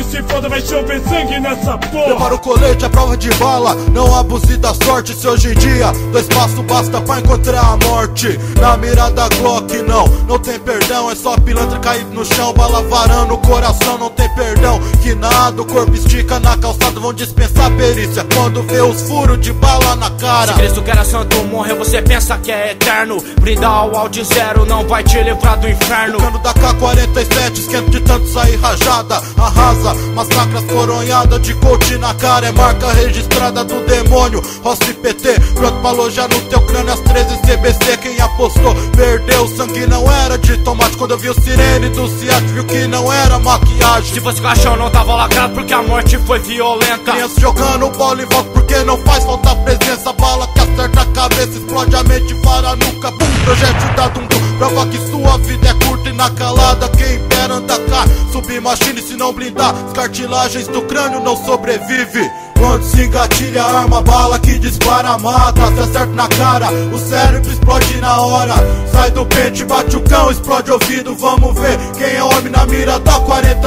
se foda, vai chover sangue nessa porra. Prepara o colete, a prova de bala, não abuse da sorte. Se hoje em dia 2 passos basta pra encontrar a morte. Na mira da Glock não tem perdão. É só pilantra caído no chão, bala varando o coração, não tem perdão. Que nada, o corpo estica na calçada, vão dispensar perícia quando vê os furos de bala na cara. Se Cristo que era santo morreu, você pensa que é eterno. Brindar o áudio zero não vai te livrar do inferno. O cano da K-47 esquenta de tanto sair rajada. Arrasa, massacra as coronhadas de coach na cara. É marca registrada do demônio, Rossi PT. Pronto pra alojar no teu crânio as 13 CBC. Quem apostou perdeu, o sangue não era de tomate. Quando eu vi o sirene do Ciat, viu que não era maquiagem. Se fosse caixão não tava lacrado porque a morte foi violenta. Crianças jogando bola em volta porque não faz falta presença. Bala que acerta a cabeça, explode a mente, para a nuca. Bum, projétil da Dundum, prova que sua vida é curta e na calada. Quem impera anda cá, submachine se não blindar. As cartilagens do crânio não sobrevive. Quando se engatilha a arma, bala que dispara, mata. Se acerta na cara, o cérebro explode na hora. Sai do pente, bate o cão, explode ouvido. Vamos ver quem é homem na mira da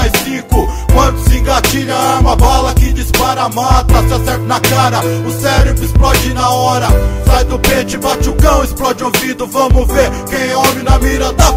45. Quando se engatilha a arma, bala que dispara, mata. Se acerta na cara, o cérebro explode na hora. Sai do pente, bate o cão, explode ouvido. Vamos ver quem é homem na mira da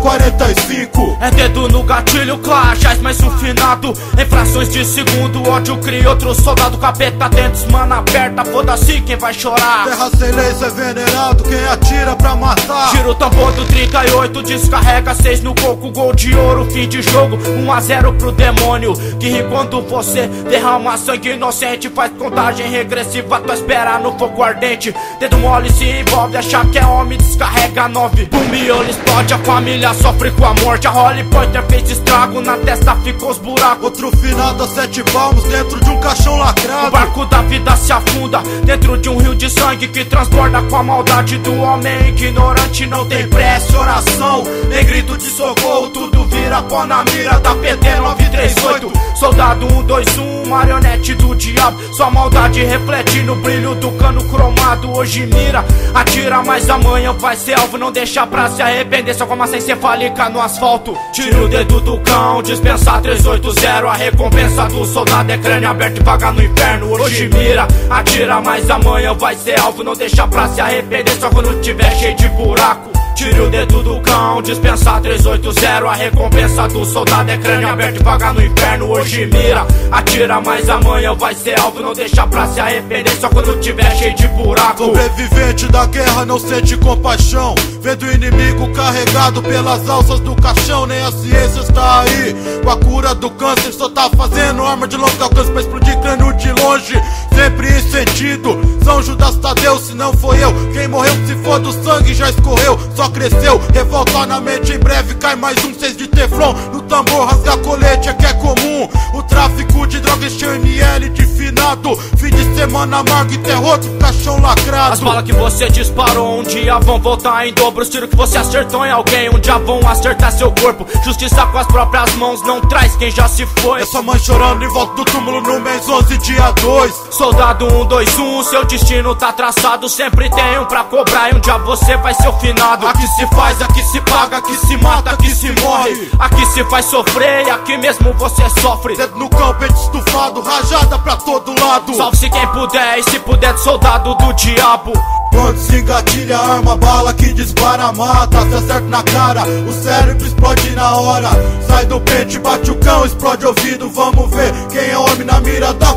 45. É dedo no gatilho, clashais mais um finado. Em frações de segundo, ódio cria outro soldado. Capeta dentes, mano aperta, foda-se quem vai chorar. Terra sem lei, cê é venerado, quem atira pra matar. Tira o tambor do 38, descarrega 6 no coco. Gol de ouro, fim de jogo, 1-0 pro demônio. Que ri quando você derrama sangue inocente. Faz contagem regressiva, tua espera no fogo ardente. Dedo mole se envolve, achar que é homem, descarrega 9. O miolo explode, a família sofre com a morte. A Holly Pointer fez estrago, na testa ficou os buracos. Outro finado a 7 palmos dentro de um caixão lacrado. O barco da vida se afunda dentro de um rio de sangue que transborda com a maldade do homem ignorante. Não tem pressa, oração, nem grito de socorro. Tudo vira pó na mira da PT 938. Soldado 121, marionete do diabo. Sua maldade reflete no brilho do cano cromado. Hoje mira, atira, mas amanhã vai ser alvo. Não deixa pra se arrepender, só com massa encefálica no asfalto. Tira o dedo do cão, dispensa 380. A recompensa do soldado é crânio aberto e vaga no inferno. Hoje mira, atira, mas amanhã vai ser alvo. Não deixa pra se arrepender, só quando tiver cheio de buraco. Tira o dedo do cão, dispensa 380. A recompensa do soldado é crânio aberto e vaga no inferno. Hoje mira, atira, mas amanhã vai ser alvo. Não deixa pra se arrepender, só quando tiver cheio de buraco. Sobrevivente da guerra não sente compaixão, vendo o inimigo carregado pelas alças do caixão. Nem a ciência está aí com a cura do câncer, só tá fazendo arma de longo alcance pra explodir crânio de longe. Sempre em sentido, São Judas Tadeu, se não foi eu. Quem morreu se for do sangue já escorreu, só cresceu, revolta na mente. Em breve cai mais um 6 de teflon no tambor, rasga colete é que é comum. O tráfico de drogas cheio ML de finado, fim de semana amargo e terror do caixão lacrado. As balas que você disparou um dia vão voltar em dobro. Os tiros que você acertou em alguém um dia vão acertar seu corpo. Justiça com as próprias mãos não traz quem já se foi. É sua mãe chorando em volta do túmulo no mês 11, dia 2. Soldado 121, seu destino tá traçado. Sempre tem um pra cobrar e um dia você vai ser o finado. Aqui se faz, aqui se paga, aqui se mata, aqui se morre. Aqui se faz sofrer e aqui mesmo você sofre. Dedo no cão, peito estufado, rajada pra todo lado. Salve-se quem puder e se puder de soldado do diabo. Quando se engatilha a arma, bala que dispara, mata. Se acerta na cara, o cérebro explode na hora. Sai do pente, bate o cão, explode ouvido. Vamos ver quem é homem na mira da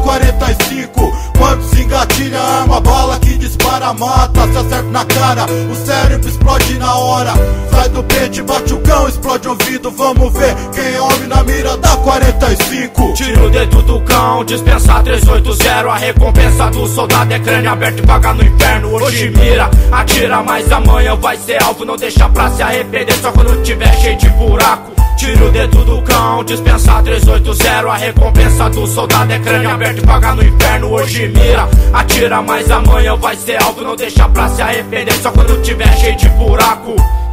45. Quando se engatilha a arma, bala que dispara, mata. Se acerta na cara, o cérebro explode na hora. Sai do pente, bate o cão, explode ouvido. Vamos ver quem é homem na mira da 45. Tira o dedo do cão, dispensa 380. A recompensa do soldado é crânio aberto e vaga no inferno. Hoje mira, atira, mas amanhã vai ser alvo. Não deixa pra se arrepender, só quando tiver cheio de buraco. Tira o dedo do cão, dispensa 380. A recompensa do soldado é crânio aberto e vaga no inferno. Hoje mira, atira, mas amanhã vai ser alvo. Não deixa pra se arrepender, só quando tiver cheio de buraco.